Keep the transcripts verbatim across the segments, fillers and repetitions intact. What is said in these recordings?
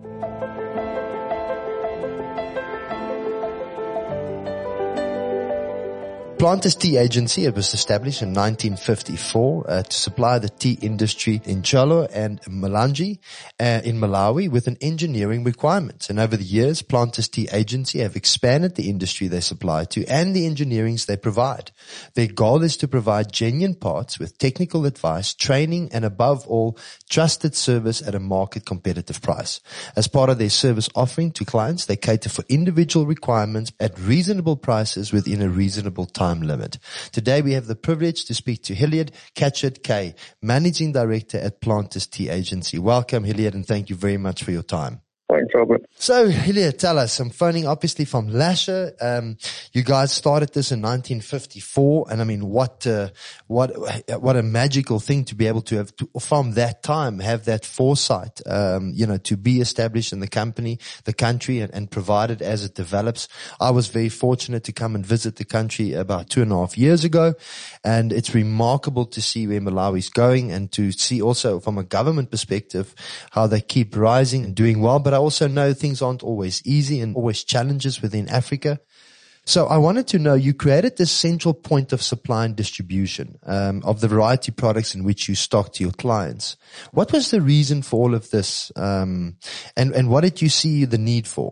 Planters Tea Agency, it was established in nineteen fifty-four uh, to supply the tea industry in Cholo and Malanji uh, in Malawi with an engineering requirement. And over the years, Planters Tea Agency have expanded the industry they supply to and the engineerings they provide. Their goal is to provide genuine parts with technical advice, training, and above all, trusted service at a market competitive price. As part of their service offering to clients, they cater for individual requirements at reasonable prices within a reasonable time limit. Today we have the privilege to speak to Hilliard Catchett-Kay, Managing Director at Planters Tea Agency. Welcome, Hilliard, and thank you very much for your time. Thanks, Albert. So, Hilliard, tell us, I'm phoning obviously from Lasher. Um, you guys started this in nineteen fifty-four, and I mean, what, uh, what, what a magical thing to be able to have, to, from that time, have that foresight, um, you know, to be established in the company, the country, and, and provide it as it develops. I was very fortunate to come and visit the country about two and a half years ago, and it's remarkable to see where Malawi is going and to see also from a government perspective how they keep rising and doing well. But I also know things aren't always easy and always challenges within Africa. So I wanted to know, you created this central point of supply and distribution um, of the variety of products in which you stock to your clients. What was the reason for all of this, um, and, and what did you see the need for?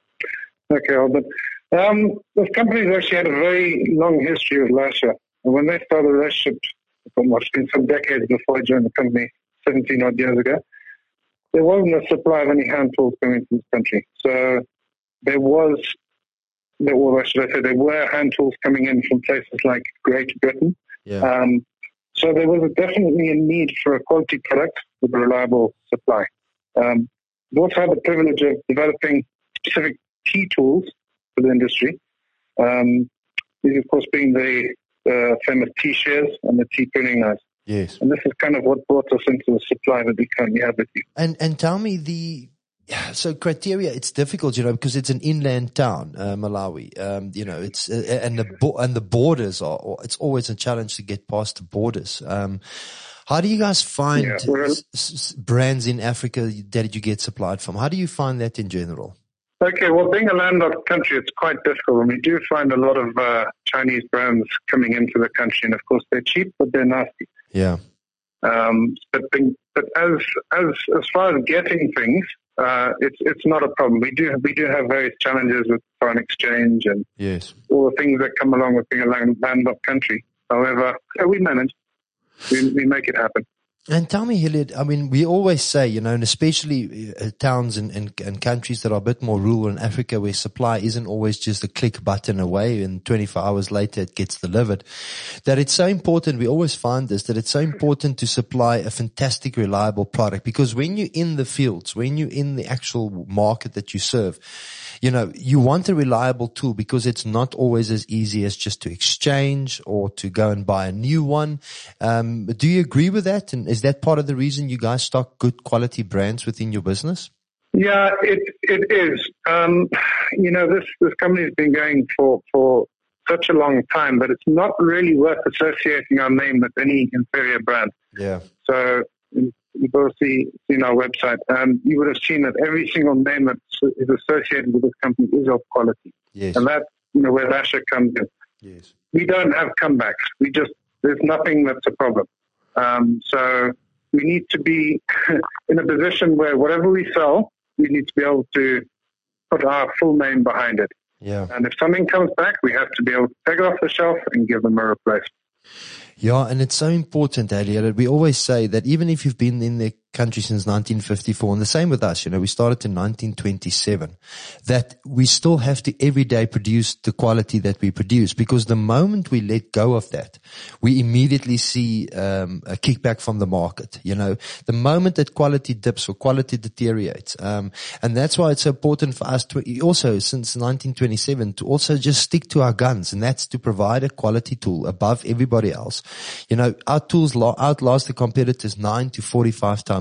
Okay, Albert. Um, this company's actually had a very long history with Lasher. And when they started the relationship, from what's been some decades before I joined the company, seventeen odd years ago, there wasn't a supply of any hand tools coming to this country. So there was, there were, should I say, there were hand tools coming in from places like Great Britain. Yeah. Um, so there was a, definitely a need for a quality product with a reliable supply. Um, we also had the privilege of developing specific tea tools for the industry. Um, these, of course, being the uh, famous tea shears and the tea pruning knives. Yes. And this is kind of what brought us into the supply that we currently have with you. And and tell me the, so criteria, it's difficult, you know, because it's an inland town, uh, Malawi. Um, you know, it's, uh, and the, bo- and the borders are, it's always a challenge to get past the borders. Um, how do you guys find yeah, well, s- s- brands in Africa that you get supplied from? How do you find that in general? Okay, well, being a landlocked country, it's quite difficult. And we do find a lot of uh, Chinese brands coming into the country. And, of course, they're cheap, but they're nasty. Yeah. Um, but but as as as far as getting things, uh, it's it's not a problem. We do have, we do have various challenges with foreign exchange and yes, all the things that come along with being a land, landlocked country. However, we manage. We, we make it happen. And tell me, Hilliard, I mean, we always say, you know, and especially uh, towns and, and, and countries that are a bit more rural in Africa where supply isn't always just a click button away and twenty-four hours later it gets delivered, that it's so important, we always find this, that it's so important to supply a fantastic, reliable product, because when you're in the fields, when you're in the actual market that you serve, you know, you want a reliable tool because it's not always as easy as just to exchange or to go and buy a new one. Um, do you agree with that? And is that part of the reason you guys stock good quality brands within your business? Yeah, it it is. Um, you know, this, this company has been going for, for such a long time that it's not really worth associating our name with any inferior brand. Yeah. So you've obviously seen our website, and you would have seen that every single name that is associated with this company is of quality. Yes. And that's, you know, where Lasher comes in. Yes. We don't have comebacks. We just, there's nothing that's a problem. Um, so we need to be in a position where whatever we sell, we need to be able to put our full name behind it. Yeah. And if something comes back, we have to be able to take it off the shelf and give them a replacement. Yeah, and it's so important, Elliot. We always say that even if you've been in the country since nineteen fifty-four, and the same with us, you know, we started in nineteen twenty-seven, that we still have to every day produce the quality that we produce, because the moment we let go of that, we immediately see um, a kickback from the market. You know, the moment that quality dips or quality deteriorates, um, and that's why it's so important for us to also, since nineteen twenty-seven, to also just stick to our guns, and that's to provide a quality tool above everybody else. You know, our tools outlast the competitors nine to forty-five times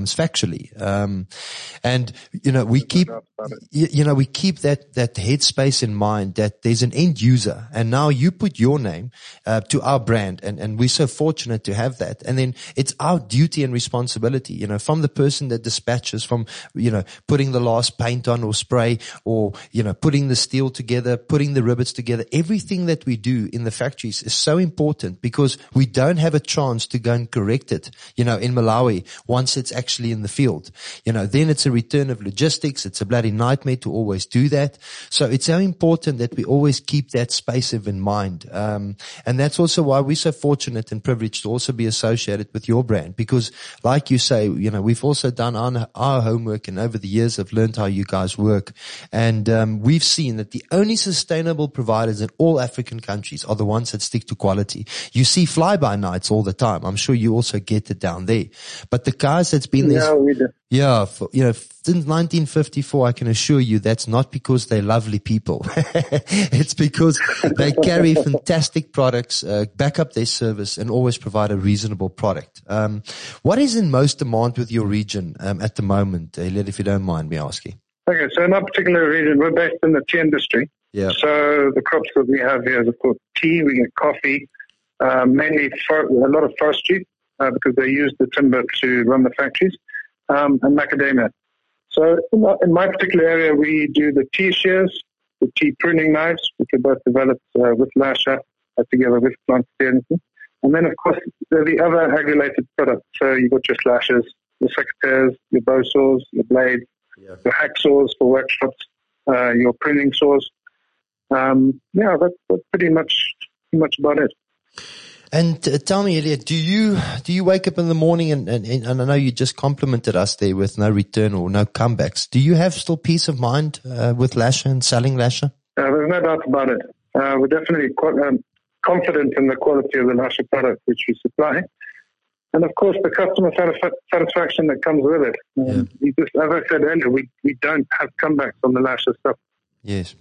sometimes factually. Um, and, you know, we keep, you, you know, we keep that, that headspace in mind that there's an end user, and now you put your name, uh, to our brand, and, and we're so fortunate to have that. And then it's our duty and responsibility, you know, from the person that dispatches, from, you know, putting the last paint on or spray, or, you know, putting the steel together, putting the rivets together. Everything that we do in the factories is so important, because we don't have a chance to go and correct it, you know, in Malawi once it's actually in the field. You know, then it's a return of logistics. It's a bloody nightmare to always do that. So it's so important that we always keep that space of in mind. Um, and that's also why we're so fortunate and privileged to also be associated with your brand, because like you say, you know, we've also done our, our homework, and over the years have learned how you guys work. And, um, we've seen that the only sustainable providers in all African countries are the ones that stick to quality. You see fly-by nights all the time. I'm sure you also get it down there. But the guys that's been there, yeah, we do. yeah, for, you know, since nineteen fifty-four, I can assure you that's not because they're lovely people. It's because they carry fantastic products, uh, back up their service, and always provide a reasonable product. Um, what is in most demand with your region um, at the moment, Elliot, if you don't mind me asking? Okay, so in our particular region, we're based in the tea industry. Yeah. So the crops that we have here is, of course, tea. We get coffee, uh, mainly for, a lot of forestry, uh, because they use the timber to run the factories, um, and macadamia. So in my, in my particular area, we do the tea shears, the tea pruning knives, which are both developed uh, with Lasher, uh, together with Plant Stevenson. And then, of course, there are the other ag-related products. So you've got your slashers, your secateurs, your bow saws, your blades, yeah. your hacksaws for workshops, uh, your pruning saws. Um, yeah, that's, that's pretty much pretty much about it. And uh, tell me, Elliot, do you do you wake up in the morning and, and, and I know you just complimented us there with no return or no comebacks. Do you have still peace of mind uh, with Lasher and selling Lasher? Uh, there's no doubt about it. Uh, we're definitely quite, um, confident in the quality of the Lasher product which we supply. And of course, the customer satisf- satisfaction that comes with it. Um, yeah. we just, as I said earlier, we, we don't have comebacks on the Lasher stuff. Yes.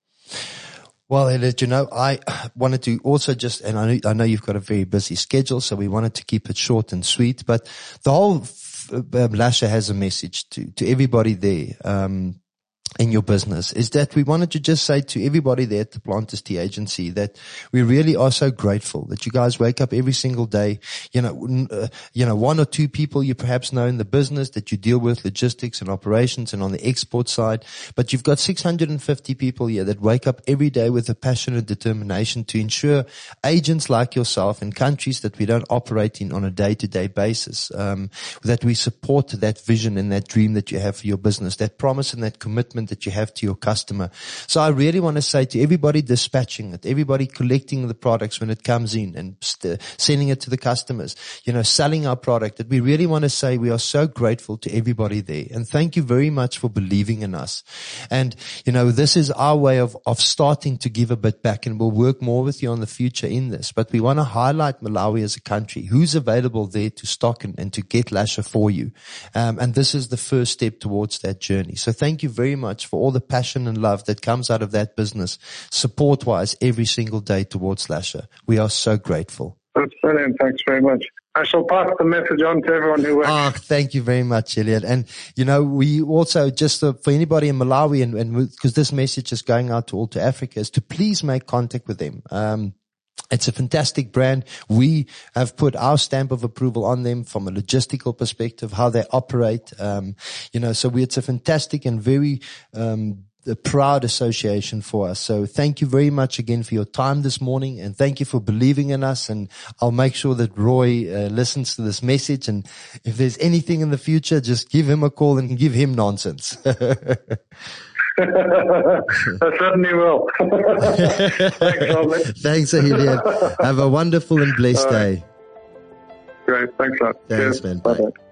Well, Elliot, you know, I wanted to also just, and I know, I know you've got a very busy schedule, so we wanted to keep it short and sweet, but the whole uh, Lasher has a message to, to everybody there, um, in your business, is that we wanted to just say to everybody there at the Planters Tea Agency that we really are so grateful that you guys wake up every single day. You know, uh, you know, one or two people you perhaps know in the business that you deal with, logistics and operations and on the export side, but you've got six hundred fifty people here that wake up every day with a passion and determination to ensure agents like yourself in countries that we don't operate in on a day-to-day basis, um, that we support that vision and that dream that you have for your business, that promise and that commitment that you have to your customer. So I really want to say to everybody dispatching it, everybody collecting the products when it comes in and st- sending it to the customers, you know, selling our product, that we really want to say we are so grateful to everybody there. And thank you very much for believing in us. And, you know, this is our way of, of starting to give a bit back, and we'll work more with you on the future in this. But we want to highlight Malawi as a country, who's available there to stock and, and to get Lasher for you. Um, and this is the first step towards that journey. So thank you very much for all the passion and love that comes out of that business, support-wise, every single day towards Lasher. We are so grateful. That's brilliant. Thanks very much. I shall pass the message on to everyone who works. Ah, thank you very much, Elliot. And, you know, we also just, uh, for anybody in Malawi, and, and because this message is going out to all to Africa, is to please make contact with them. Um, It's a fantastic brand. We have put our stamp of approval on them from a logistical perspective, how they operate. Um, you know, so we, it's a fantastic and very, um, a proud association for us. So thank you very much again for your time this morning, and thank you for believing in us. And I'll make sure that Roy uh, listens to this message. And if there's anything in the future, just give him a call and give him nonsense. I certainly will. Thanks, Robert. Thanks, Elliot. Have a wonderful and blessed right. day. Great. Thanks a lot. Thanks, Cheers. man. Bye. Bye-bye.